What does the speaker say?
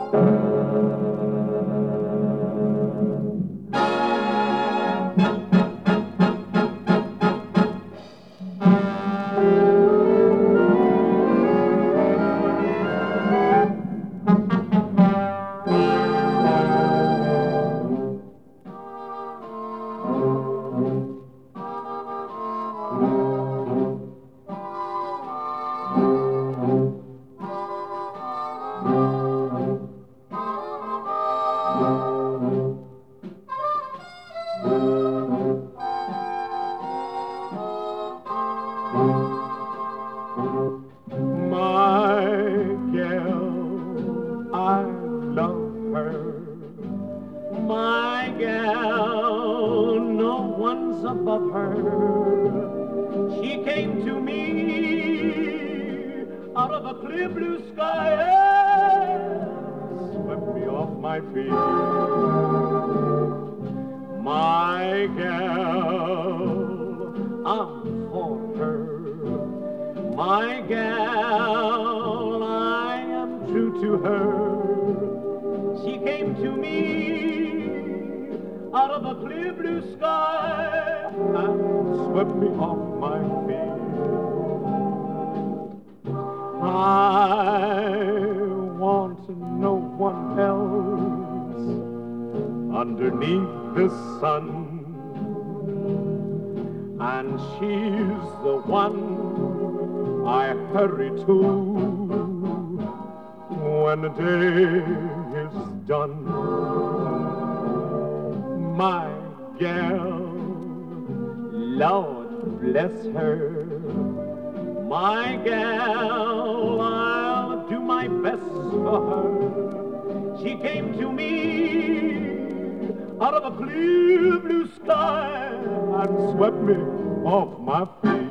My gal, I love her. My gal, no one's above her. She came to me out of a clear blue sky and swept me off my feet. My gal, I'm for her. My gal, I am true to her. She came to me out of a clear blue sky and swept me off my feet. I want no one else underneath the sun, and she's the one I hurry to when the day is done. My gal, Lord bless her. My gal, I'll do my best for her. She came to me out of a clear blue sky and swept me off my feet.